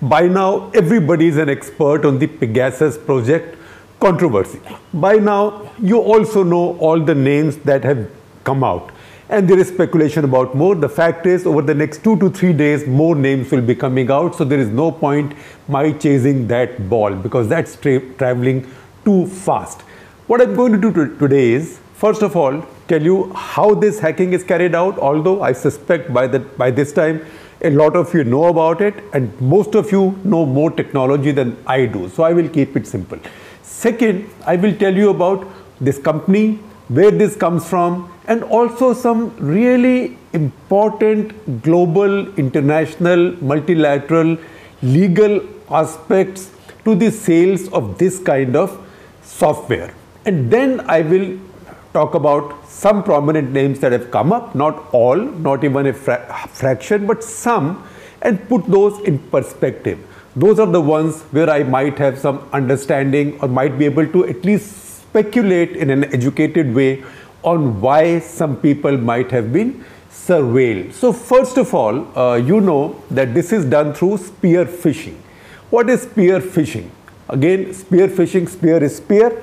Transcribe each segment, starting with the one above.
By now, everybody is an expert on the Pegasus project controversy. By now, you also know all the names that have come out. And there is speculation about more. The fact is, over the next 2 to 3 days, more names will be coming out. So there is no point my chasing that ball because that's traveling too fast. What I'm going to do today is, first of all, tell you how this hacking is carried out, although I suspect by this time, a lot of you know about it and most of you know more technology than I do. So I will keep it simple. Second, I will tell you about this company, where this comes from, and also some really important global, international, multilateral, legal aspects to the sales of this kind of software. And then I will talk about some prominent names that have come up, not all, not even a fraction, but some, and put those in perspective. Those are the ones where I might have some understanding or might be able to at least speculate in an educated way on why some people might have been surveilled. So first of all, you know that this is done through spear phishing. What is spear phishing? Again, spear phishing, spear is spear.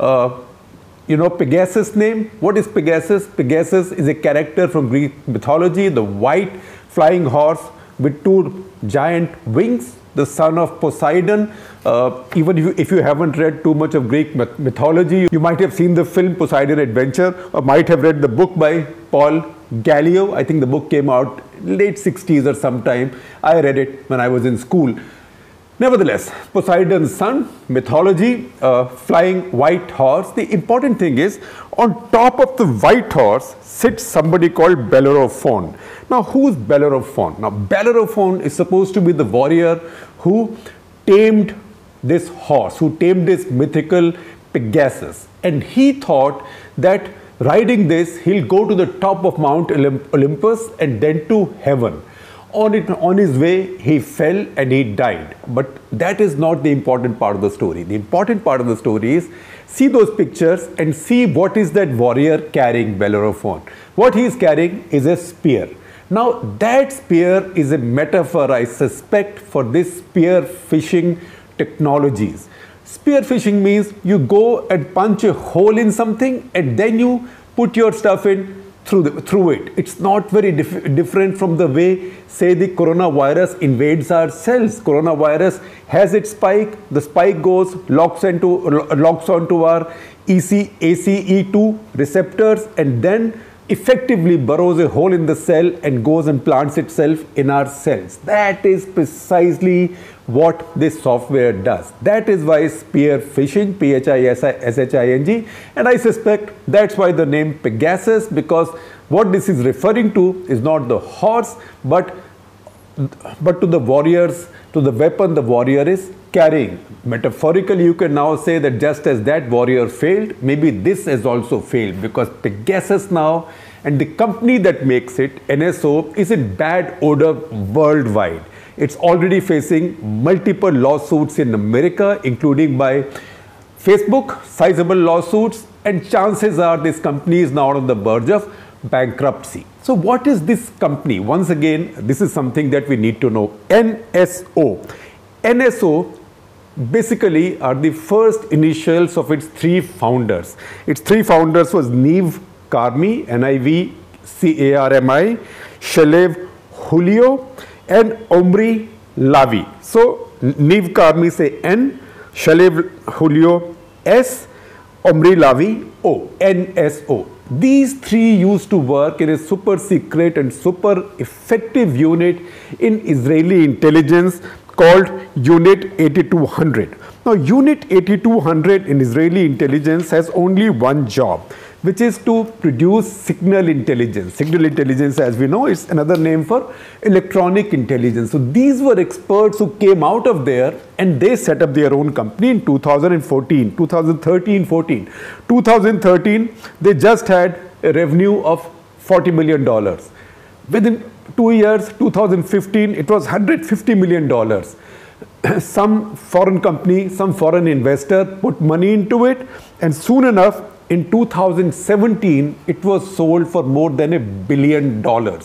You know Pegasus name. What is Pegasus? Pegasus is a character from Greek mythology, the white flying horse with 2 giant wings, the son of Poseidon. Even if you haven't read too much of Greek mythology, you might have seen the film Poseidon Adventure or might have read the book by Paul Galileo. I think the book came out late 60s or sometime. I read it when I was in school. Nevertheless, Poseidon's son, mythology, flying white horse. The important thing is, on top of the white horse sits somebody called Bellerophon. Now, who's Bellerophon? Now, Bellerophon is supposed to be the warrior who tamed this horse, who tamed this mythical Pegasus. And he thought that riding this, he'll go to the top of Mount Olympus and then to heaven. On his way, he fell and he died. But that is not the important part of the story. The important part of the story is, see those pictures and see what is that warrior carrying, Bellerophon. What he is carrying is a spear. Now, that spear is a metaphor, I suspect, for this spear phishing technologies. Spear phishing means you go and punch a hole in something and then you put your stuff in through it. It's not very different from the way, say, the coronavirus invades our cells. Coronavirus has its spike, the spike goes, locks onto our ACE2 receptors and then effectively burrows a hole in the cell and goes and plants itself in our cells. That is precisely what this software does. That is why spear phishing, phishing, and I suspect that's why the name Pegasus, because what this is referring to is not the horse, but to the warriors, to the weapon the warrior is carrying. Metaphorically, you can now say that just as that warrior failed, maybe this has also failed, because Pegasus now and the company that makes it, NSO, is in bad odor worldwide. It's already facing multiple lawsuits in America, including by Facebook, sizable lawsuits, and chances are this company is now on the verge of bankruptcy. So what is this company? Once again, this is something that we need to know. NSO. NSO basically are the first initials of its 3 founders. Its 3 founders was Niv Karmi, N-I-V-C-A-R-M-I, Shalev Julio, and Omri Lavi. So Niv Karmi say N, Shalev Julio S, Omri Lavi O, NSO. These 3 used to work in a super secret and super effective unit in Israeli intelligence called Unit 8200. Now, Unit 8200 in Israeli intelligence has only one job, which is to produce signal intelligence. Signal intelligence, as we know, is another name for electronic intelligence. So these were experts who came out of there and they set up their own company in 2013, 14. 2013, they just had a revenue of $40 million. Within 2 years, 2015, it was $150 million. Some foreign company, some foreign investor put money into it, and soon enough, in 2017, it was sold for more than $1 billion.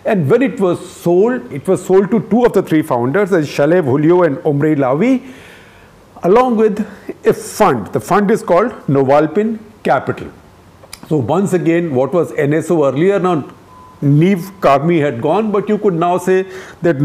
And when it was sold to two of the three founders, Shalev Julio and Omri Lavi, along with a fund. The fund is called Novalpin Capital. So once again, what was NSO earlier, now Neve Karmi had gone, but you could now say that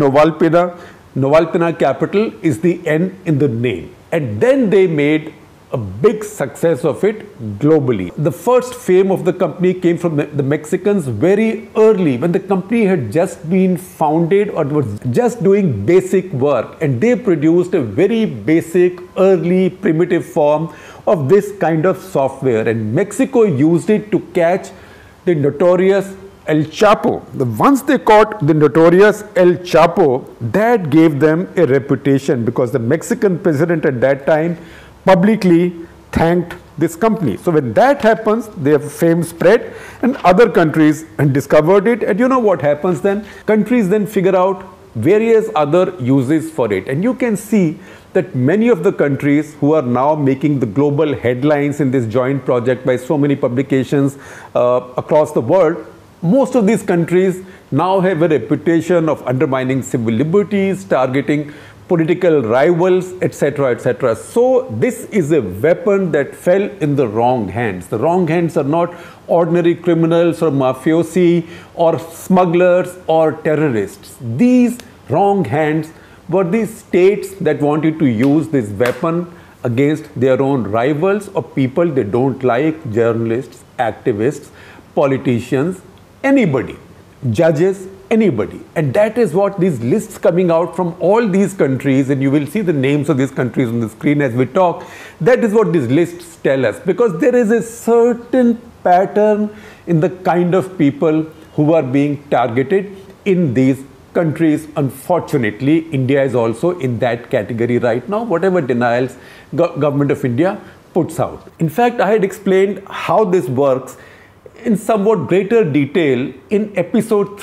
Novalpina Capital is the N in the name. And then they made a big success of it globally. The first fame of the company came from the Mexicans very early, when the company had just been founded or was just doing basic work, and they produced a very basic, early, primitive form of this kind of software, and Mexico used it to catch the notorious El Chapo. Once they caught the notorious El Chapo, that gave them a reputation, because the Mexican president at that time publicly thanked this company. So when that happens, their fame spread and other countries discovered it. And you know what happens then? Countries then figure out various other uses for it. And you can see that many of the countries who are now making the global headlines in this joint project by so many publications across the world, most of these countries now have a reputation of undermining civil liberties, targeting political rivals, etc., etc. So this is a weapon that fell in the wrong hands. The wrong hands are not ordinary criminals or mafiosi or smugglers or terrorists. These wrong hands were the states that wanted to use this weapon against their own rivals or people they don't like, journalists, activists, politicians, anybody, judges, anybody. And that is what these lists coming out from all these countries, and you will see the names of these countries on the screen as we talk, that is what these lists tell us, because there is a certain pattern in the kind of people who are being targeted in these countries. Unfortunately, India is also in that category right now, whatever denials government of India puts out. In fact, I had explained how this works in somewhat greater detail in episode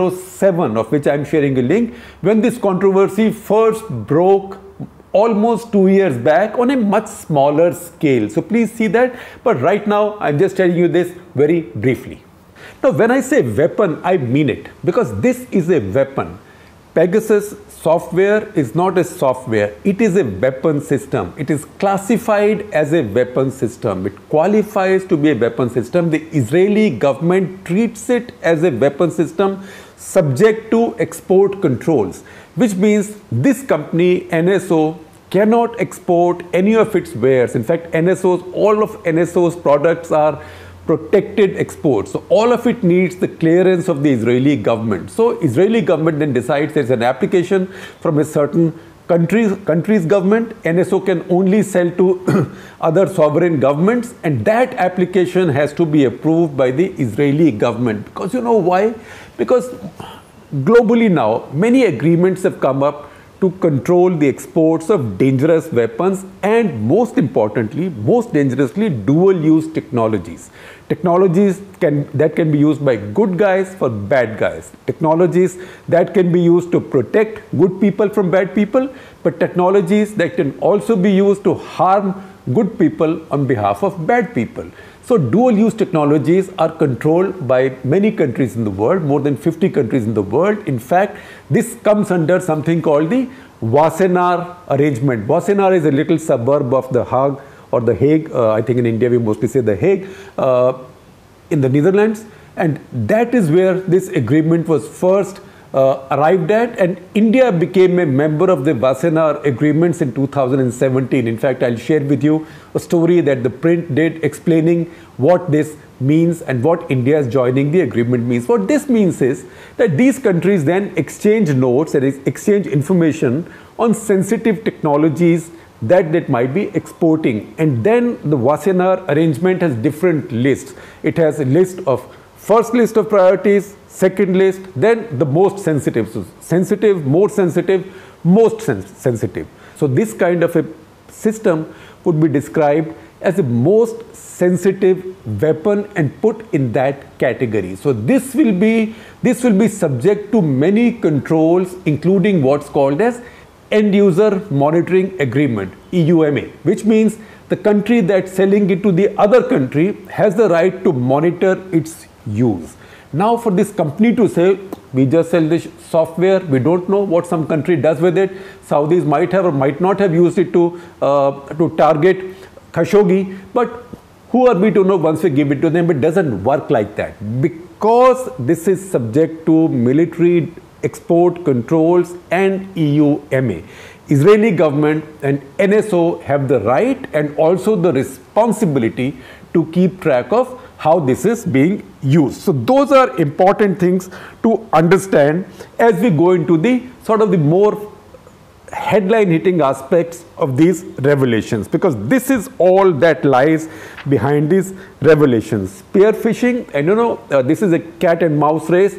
307, of which I am sharing a link, when this controversy first broke almost 2 years back on a much smaller scale. So please see that. But right now, I'm just telling you this very briefly. Now, when I say weapon, I mean it, because this is a weapon. Pegasus software is not a software, it is a weapon system. It is classified as a weapon system. It qualifies to be a weapon system. The Israeli government treats it as a weapon system subject to export controls, which means this company, NSO, cannot export any of its wares. In fact, all of NSO's products are protected exports. So all of it needs the clearance of the Israeli government. So Israeli government then decides there's an application from a certain country's government. NSO can only sell to other sovereign governments, and that application has to be approved by the Israeli government. Because you know why? Because globally now, many agreements have come up to control the exports of dangerous weapons and, most importantly, most dangerously, dual-use technologies. Technologies that can be used by good guys for bad guys. Technologies that can be used to protect good people from bad people, but technologies that can also be used to harm good people on behalf of bad people. So dual-use technologies are controlled by many countries in the world, more than 50 countries in the world. In fact, this comes under something called the Wassenaar Arrangement. Wassenaar is a little suburb of The Hague or The Hague. I think in India we mostly say The Hague, in the Netherlands. And that is where this agreement was first arrived at, and India became a member of the Wassenaar agreements in 2017. In fact, I'll share with you a story that the print did explaining what this means and what India's joining the agreement means. What this means is that these countries then exchange notes and exchange information on sensitive technologies that might be exporting. And then the Wassenaar arrangement has different lists. It has a list of first list of priorities, second list, then the most sensitive. So sensitive, more sensitive, most sensitive. So this kind of a system would be described as a most sensitive weapon and put in that category. So this will be subject to many controls, including what's called as End User Monitoring Agreement, EUMA, which means the country that's selling it to the other country has the right to monitor its use. Now for this company to say, We just sell this software. We don't know what some country does with it. Saudis might have or might not have used it to target Khashoggi. But who are we to know once we give it to them? It doesn't work like that. Because this is subject to military export controls and EUMA. Israeli government and NSO have the right and also the responsibility to keep track of how this is being used. So those are important things to understand as we go into the sort of the more headline hitting aspects of these revelations, because this is all that lies behind these revelations. Spear phishing, and this is a cat and mouse race.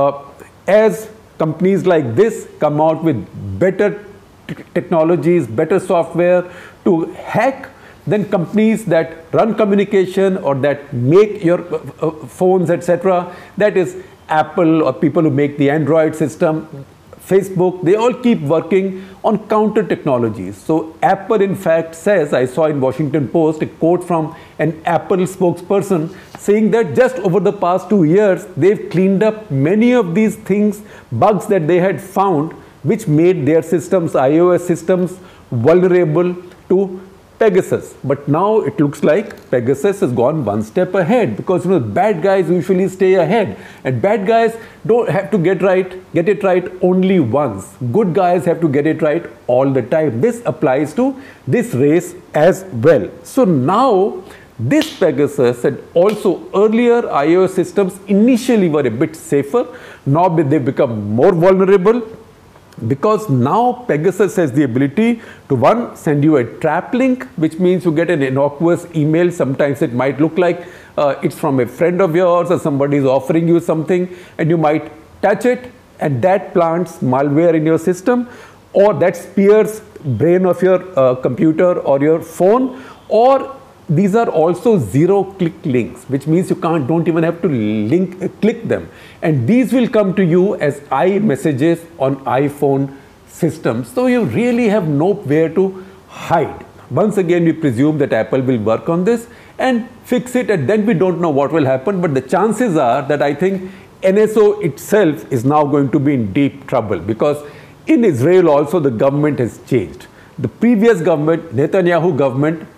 As companies like this come out with better technologies, better software to hack, then companies that run communication or that make your phones, etc., that is Apple or people who make the Android system, Facebook, they all keep working on counter technologies. So Apple in fact says, I saw in Washington Post a quote from an Apple spokesperson saying that just over the past 2 years, they've cleaned up many of these things, bugs that they had found, which made their systems, iOS systems, vulnerable to Pegasus. But now it looks like Pegasus has gone one step ahead, because bad guys usually stay ahead, and bad guys don't have to get it right only once. Good guys have to get it right all the time. This applies to this race as well. So now this Pegasus and also earlier iOS systems initially were a bit safer. Now they've become more vulnerable, because now Pegasus has the ability to, one, send you a trap link, which means you get an innocuous email. Sometimes it might look like it's from a friend of yours or somebody is offering you something, and you might touch it and that plants malware in your system, or that spears brain of your computer or your phone. Or these are also zero-click links, which means you don't even have to click them. And these will come to you as iMessages on iPhone systems. So you really have nowhere to hide. Once again, we presume that Apple will work on this and fix it, and then we don't know what will happen. But the chances are that I think NSO itself is now going to be in deep trouble, because in Israel also the government has changed. The previous government, Netanyahu government,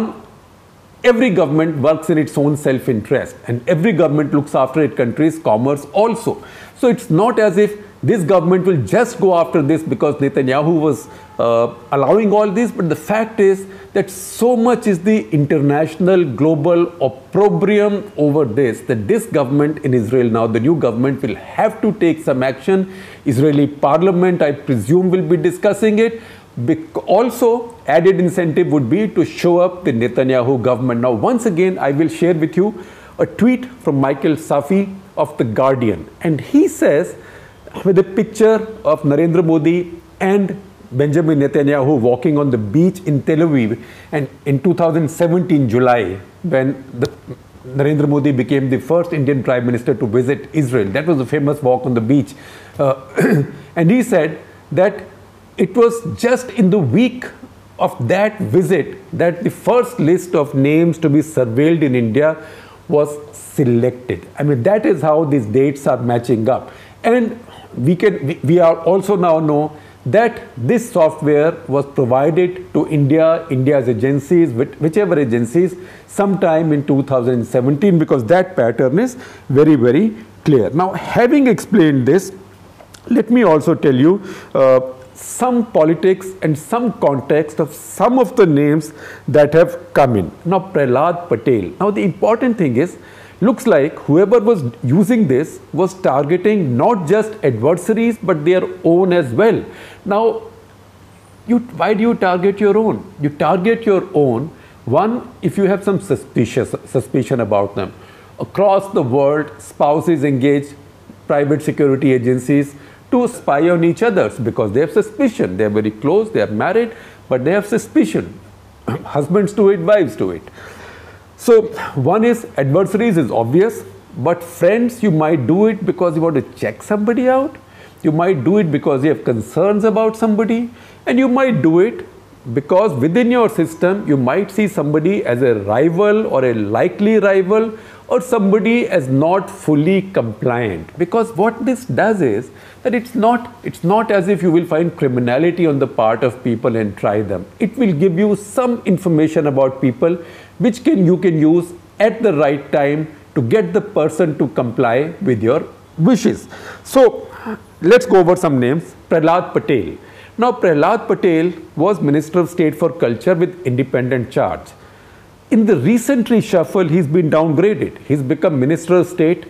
every government works in its own self-interest, and every government looks after its country's commerce also. So it's not as if this government will just go after this because Netanyahu was allowing all this, but the fact is that so much is the international global opprobrium over this, that this government in Israel now, the new government, will have to take some action. Israeli parliament, I presume, will be discussing it. Also, added incentive would be to show up the Netanyahu government. Now, once again, I will share with you a tweet from Michael Safi of The Guardian. And he says, with a picture of Narendra Modi and Benjamin Netanyahu walking on the beach in Tel Aviv, and in 2017, July, when Narendra Modi became the first Indian Prime Minister to visit Israel. That was the famous walk on the beach. And he said that it was just in the week of that visit that the first list of names to be surveilled in India was selected. I mean, that is how these dates are matching up. And we are also now know that this software was provided to India's agencies, whichever agencies, sometime in 2017, because that pattern is very, very clear. Now, having explained this, let me also tell you some politics and some context of some of the names that have come in. Now, Prahlad Patel. Now, the important thing is, looks like whoever was using this was targeting not just adversaries, but their own as well. Now, why do you target your own? You target your own, one, if you have some suspicion about them. Across the world, spouses engage private security agencies to spy on each other because they have suspicion. They are very close, they are married, but they have suspicion. Husbands do it, wives do it. So one is adversaries is obvious, but friends, you might do it because you want to check somebody out. You might do it because you have concerns about somebody, and you might do it because within your system, you might see somebody as a rival or a likely rival, or somebody as not fully compliant. Because what this does is that it's not as if you will find criminality on the part of people and try them. It will give you some information about people which you can use at the right time to get the person to comply with your wishes. So let's go over some names. Prahlad Patel. Now Prahlad Patel was Minister of State for Culture with independent charge. In the recent reshuffle, he's been downgraded. He's become Minister of State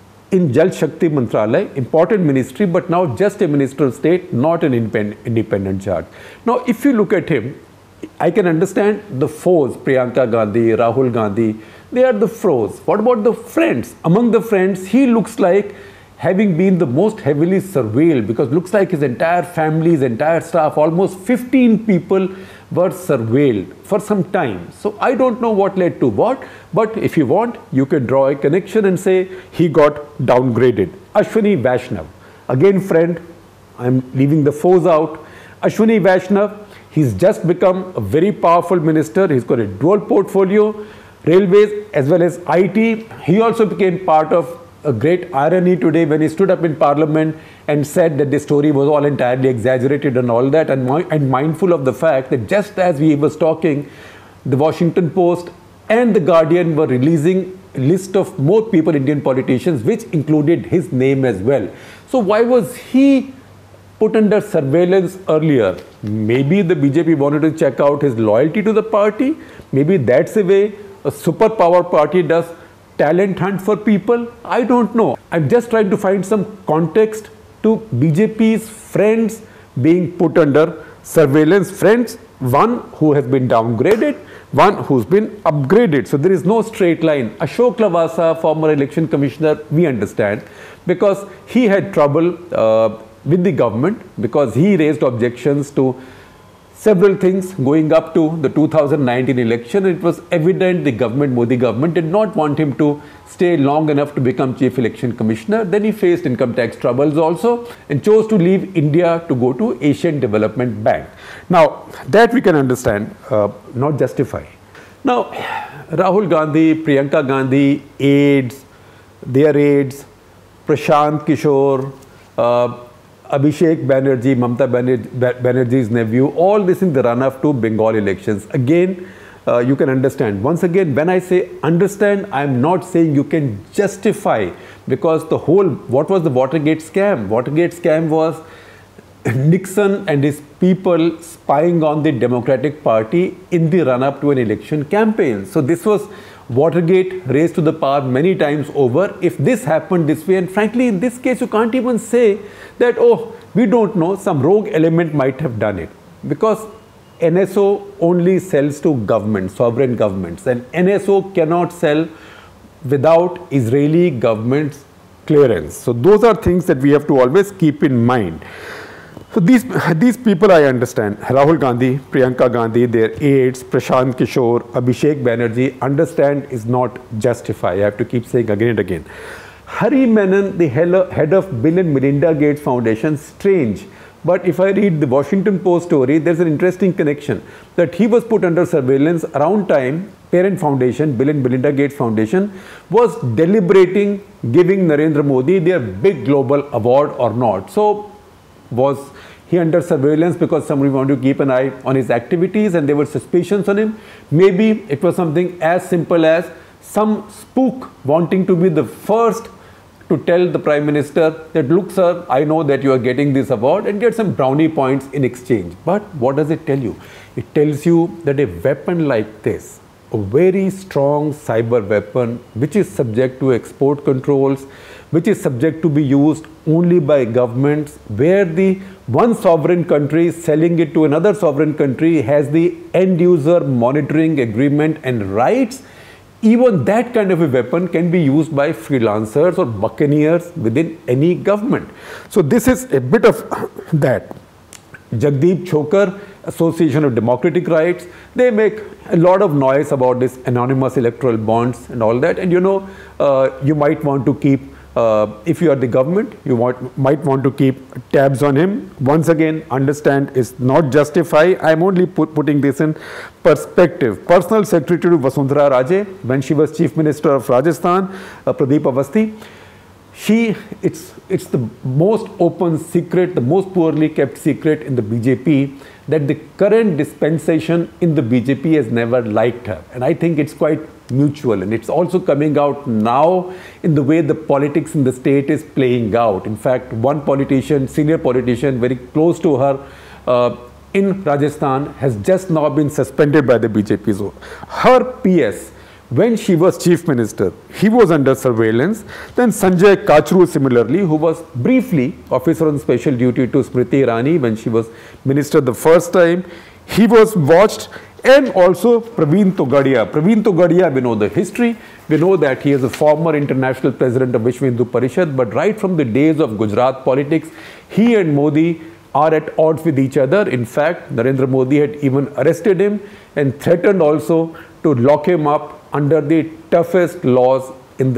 in Jal Shakti Mantralaya, important ministry, but now just a Minister of State, not an independent charge. Now, if you look at him, I can understand the foes, Priyanka Gandhi, Rahul Gandhi, they are the foes. What about the friends? Among the friends, he looks like having been the most heavily surveilled, because looks like his entire family, his entire staff, almost 15 people were surveilled for some time. So I don't know what led to what, but if you want, you can draw a connection and say he got downgraded. Ashwini Vaishnav, again friend, I'm leaving the foes out. Ashwini Vaishnav, he's just become a very powerful minister. He's got a dual portfolio, railways as well as IT. He also became part of a great irony today when he stood up in Parliament and said that the story was all entirely exaggerated and all that, and mindful of the fact that just as he was talking, the Washington Post and the Guardian were releasing a list of more people, Indian politicians, which included his name as well. So why was he put under surveillance earlier? Maybe the BJP wanted to check out his loyalty to the party. Maybe that's the way a superpower party does talent hunt for people. I don't know. I'm just trying to find some context to BJP's friends being put under surveillance. Friends, one who has been downgraded, one who's been upgraded. So there is no straight line. Ashok Lavasa, former election commissioner, we understand, because he had trouble with the government, because he raised objections to several things going up to the 2019 election. It was evident the government, Modi government, did not want him to stay long enough to become chief election commissioner. Then he faced income tax troubles also and chose to leave India to go to Asian Development Bank. Now that we can understand, not justify. Now Rahul Gandhi, Priyanka Gandhi, aides, their aides, Prashant Kishore, Abhishek Banerjee, Mamata Banerjee's nephew, all this in the run-up to Bengal elections. Again, you can understand. Once again, when I say understand, I am not saying you can justify, because the whole, what was the Watergate scam? Watergate scam was Nixon and his people spying on the Democratic Party in the run-up to an election campaign. So this was Watergate raised to the power many times over. If this happened this way, and frankly in this case you can't even say that, oh, we don't know, some rogue element might have done it, because NSO only sells to governments, sovereign governments, and NSO cannot sell without Israeli government's clearance. So those are things that we have to always keep in mind. So these people I understand, Rahul Gandhi, Priyanka Gandhi, their aides, Prashant Kishore, Abhishek Banerjee, understand is not justify. I have to keep saying again and again. Hari Menon, the head of Bill and Melinda Gates Foundation, strange. But if I read the Washington Post story, there's an interesting connection that he was put under surveillance around time. Parent Foundation, Bill and Melinda Gates Foundation, was deliberating giving Narendra Modi their big global award or not. So was he under surveillance because somebody wanted to keep an eye on his activities and there were suspicions on him? Maybe it was something as simple as some spook wanting to be the first to tell the Prime Minister that, look sir, I know that you are getting this award, and get some brownie points in exchange. But what does it tell you? It tells you that a weapon like this, a very strong cyber weapon which is subject to export controls, which is subject to be used only by governments, where the one sovereign country is selling it to another sovereign country, has the end user monitoring agreement and rights. Even that kind of a weapon can be used by freelancers or buccaneers within any government. So this is a bit of that. Jagdeep Chokar, Association of Democratic Rights, they make a lot of noise about this anonymous electoral bonds and all that. And you know, you might want to keep If you are the government, you might want to keep tabs on him. Once again, understand is not justify. I'm only putting this in perspective. Personal Secretary to Vasundhara Raje, when she was Chief Minister of Rajasthan, Pradeep Awasthi, it's the most open secret, the most poorly kept secret in the BJP, that the current dispensation in the BJP has never liked her. And I think it's quite mutual, and it's also coming out now in the way the politics in the state is playing out. In fact, one politician, senior politician very close to her in Rajasthan, has just now been suspended by the BJP. So her PS, when she was Chief Minister, he was under surveillance. Then Sanjay Kachru similarly, who was briefly officer on special duty to Smriti Irani when she was Minister the first time, he was watched. And also Praveen Togadia. Praveen Togadia, we know the history. We know that he is a former international president of Vishwa Hindu Parishad, but right from the days of Gujarat politics, he and Modi are at odds with each other. In fact, Narendra Modi had even arrested him and threatened also to lock him up under the toughest laws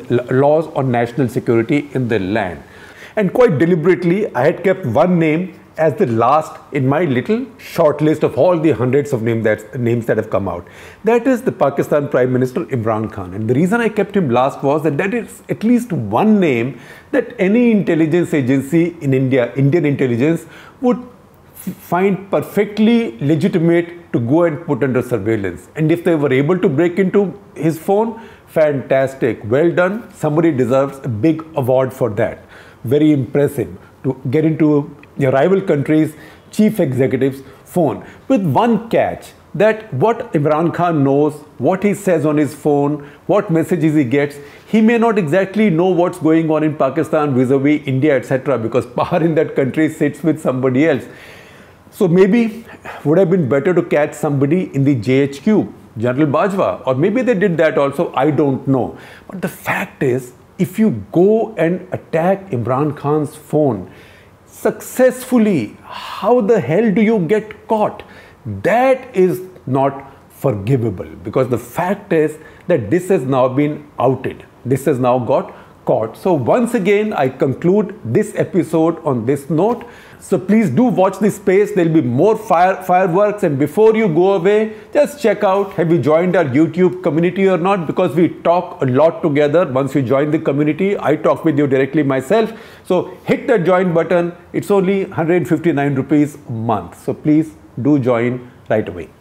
on national security in the land. And quite deliberately, I had kept one name as the last in my little short list of all the hundreds of names that have come out. That is the Pakistan Prime Minister Imran Khan. And the reason I kept him last was that is at least one name that any intelligence agency in India, Indian intelligence, would find perfectly legitimate to go and put under surveillance. And if they were able to break into his phone, fantastic, well done. Somebody deserves a big award for that. Very impressive to get into your rival country's chief executive's phone. With one catch, that what Imran Khan knows, what he says on his phone, what messages he gets, he may not exactly know what's going on in Pakistan vis-a-vis India, etc., because power in that country sits with somebody else. So maybe would have been better to catch somebody in the JHQ, General Bajwa, or maybe they did that also, I don't know. But the fact is, if you go and attack Imran Khan's phone successfully, how the hell do you get caught? That is not forgivable, because the fact is that this has now been outed. This has now got caught. So once again, I conclude this episode on this note. So please do watch this space. There will be more fireworks. And before you go away, just check out, have you joined our YouTube community or not? Because we talk a lot together. Once you join the community, I talk with you directly myself. So hit that join button. It's only 159 rupees a month. So please do join right away.